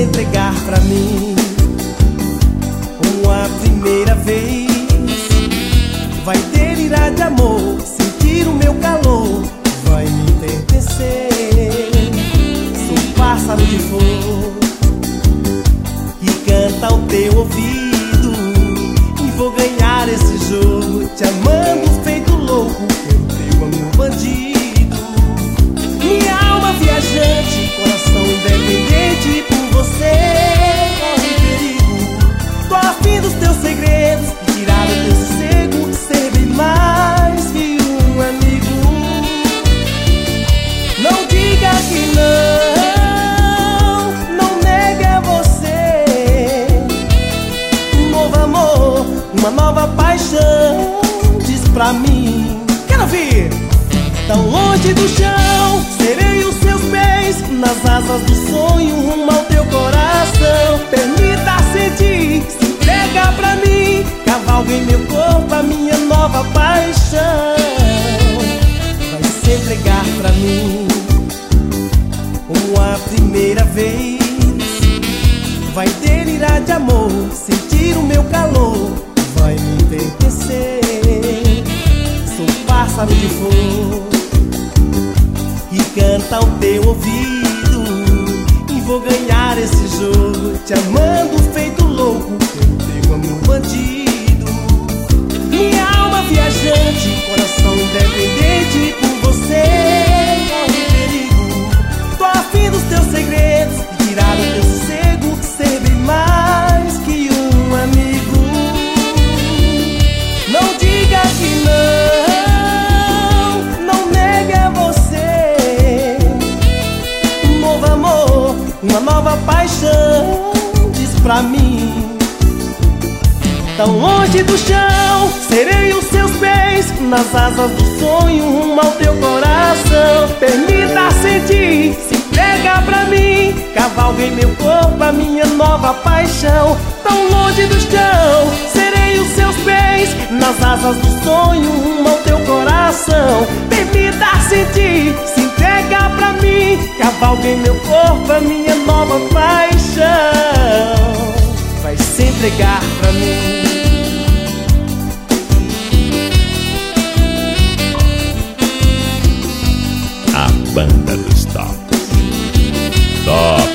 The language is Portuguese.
entregar pra mim. Uma primeira vez vai delirar de amor, sentir o meu calor, vai me pertencer. Sou pássaro de flor que canta ao teu ouvido, e vou ganhar esse jogo, te amando feito louco, pelo teu amor bandido. Minha alma viajante, coração independente, por você corre perigo. Tô afim dos teus segredos, de tirar o teu sossego, ser bem mais que um amigo. Não diga que não negue a você um novo amor, uma nova paixão. Diz pra mim, quero ouvir. Tão longe do chão, serei os seus pés, nas asas do sonho, rumo ao teu coração. Permita sentir, se entrega pra mim, cavalga em meu corpo a minha nova paixão. Vai se entregar pra mim. Uma primeira vez vai delirar de amor, sentir o meu calor, vai me pertencer. Sou pássaro de flor que canta ao teu ouvido, e vou ganhar esse jogo, te amando feito louco, pelo teu amor bandido. Minha alma viajante, coração independente, por você corre perigo. Tô afim dos teus segredos, de tirar o teu sossego, ser bem mais que um amigo. Não diga que não negue a você um novo amor, uma nova paixão. Diz pra mim. Tão longe do chão, serei os seus pés, nas asas do sonho, rumo ao teu coração. Permita sentir, se entrega pra mim, cavalga em meu corpo a minha nova paixão. Tão longe do chão, serei os seus pés, nas asas do sonho, rumo ao teu coração. Permita sentir, se entrega pra mim, cavalga em meu corpo a minha nova paixão. Vai se entregar pra mim. A banda dos tops.